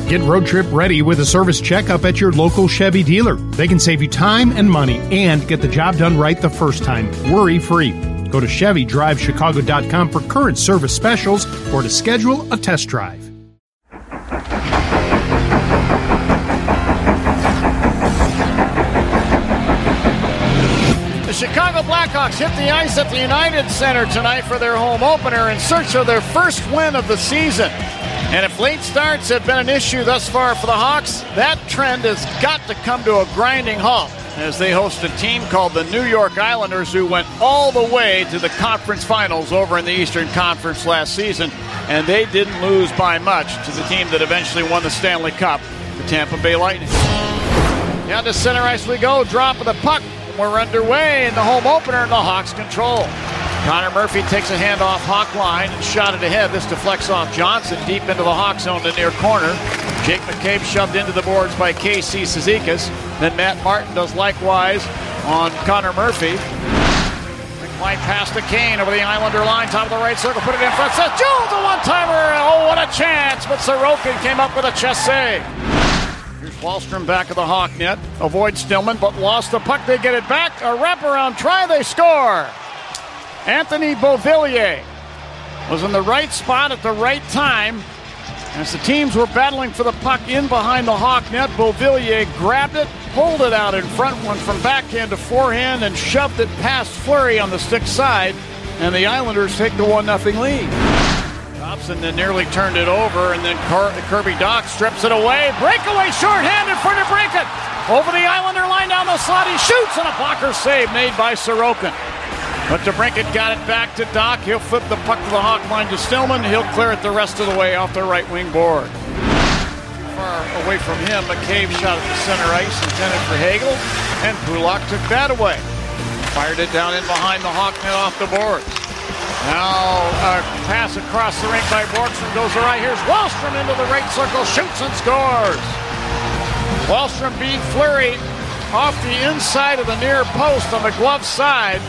Get road trip ready with a service checkup at your local Chevy dealer. They can save you time and money and get the job done right the first time, worry-free. Go to ChevyDriveChicago.com for current service specials or to schedule a test drive. The Chicago Blackhawks hit the ice at the United Center tonight for their home opener in search of their first win of the season. And if late starts have been an issue thus far for the Hawks, that trend has got to come to a grinding halt as they host a team called the New York Islanders, who went all the way to the conference finals over in the Eastern Conference last season. And they didn't lose by much to the team that eventually won the Stanley Cup, the Tampa Bay Lightning. Down to center ice we go, drop of the puck. We're underway in the home opener, and the Hawks control. Connor Murphy takes a handoff Hawk line and shot it ahead. This deflects off Johnson deep into the Hawk zone to near corner. Jake McCabe shoved into the boards by Casey Cizikas. Then Matt Martin does likewise on Connor Murphy. Quick pass to Kane over the Islander line, top of the right circle, put it in front. Seth Jones, a one-timer. Oh, what a chance! But Sorokin came up with a chest save. Here's Wahlstrom back of the Hawk net. Avoids Stillman, but lost the puck. They get it back. A wraparound try. They score. Anthony Beauvillier was in the right spot at the right time. As the teams were battling for the puck in behind the Hawk net, Beauvillier grabbed it, pulled it out in front, went from backhand to forehand, and shoved it past Fleury on the stick side. And the Islanders take the 1-0 lead. Dobson then nearly turned it over, and then Kirby Dach strips it away. Breakaway shorthanded for DeBrincat. Over the Islander line down the slot, he shoots, and a blocker save made by Sorokin. But DeBrincat got it back to Dach. He'll flip the puck to the Hawk line to Stillman. He'll clear it the rest of the way off the right wing board. Far away from him, McCabe shot at the center ice, intended for Hagel, and Pulock took that away. Fired it down in behind the Hawk net off the boards. Now a pass across the rink by Borgstrom goes to right. Here's Wahlstrom into the right circle, shoots and scores. Wahlstrom beat Fleury off the inside of the near post on the glove side.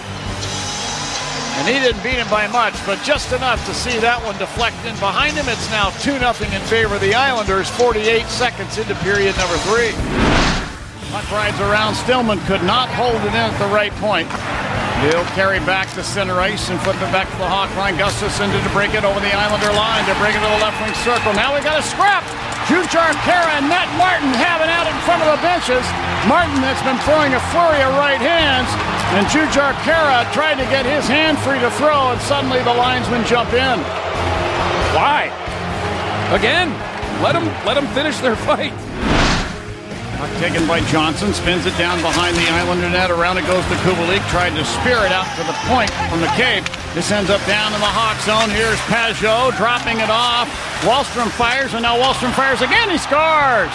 And he didn't beat him by much, but just enough to see that one deflect in behind him. It's now 2-0 in favor of the Islanders, 48 seconds into period number 3. Puck rides around. Stillman could not hold it in at the right point. He'll carry back to center ice and flip it back to the Hawk line. Gustafsson to break it over the Islander line, to break it to the left wing circle. Now we got a scrap. Jujhar Khaira and Matt Martin have it out in front of the benches. Martin that's been throwing a flurry of right hands, and Jujhar Khaira tried to get his hand free to throw, and suddenly the linesmen jump in. Why? Again, let them finish their fight. Puck taken by Johnson, spins it down behind the Islander net. Around it goes to Kubalik, tried to spear it out to the point from McCabe. This ends up down in the Hawk zone. Here's Pajot dropping it off. Wahlstrom fires, and now Wahlstrom fires again. He scores!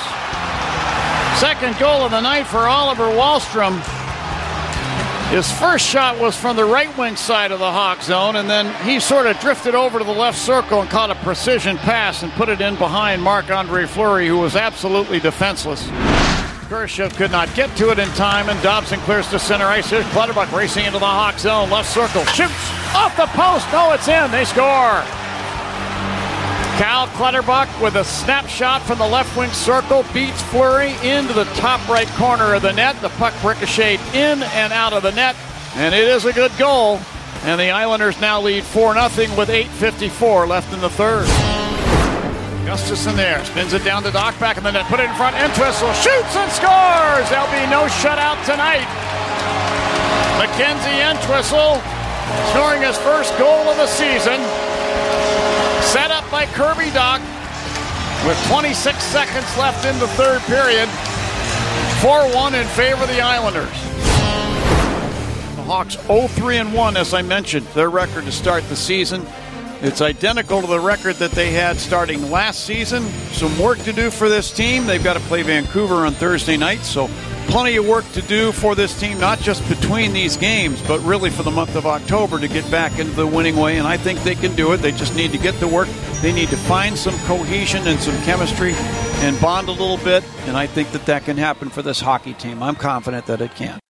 Second goal of the night for Oliver Wahlstrom. His first shot was from the right wing side of the Hawk zone, and then he sort of drifted over to the left circle and caught a precision pass and put it in behind Marc-Andre Fleury, who was absolutely defenseless. Kurashev could not get to it in time, and Dobson clears to center ice. Here's Clutterbuck racing into the Hawk zone. Left circle, shoots off the post. No, it's in. They score. Cal Clutterbuck with a snapshot from the left wing circle beats Fleury into the top right corner of the net. The puck ricocheted in and out of the net, and it is a good goal. And the Islanders now lead 4-0 with 8:54 left in the third. Gustafsson there, spins it down to Dach, back in the net, put it in front, Entwistle shoots and scores! There'll be no shutout tonight. Mackenzie Entwistle scoring his first goal of the season. Set up by Kirby Dach with 26 seconds left in the third period. 4-1 in favor of the Islanders. The Hawks 0-3-1, as I mentioned, their record to start the season. It's identical to the record that they had starting last season. Some work to do for this team. They've got to play Vancouver on Thursday night, so plenty of work to do for this team, not just between these games, but really for the month of October to get back into the winning way, and I think they can do it. They just need to get to work. They need to find some cohesion and some chemistry and bond a little bit, and I think that can happen for this hockey team. I'm confident that it can.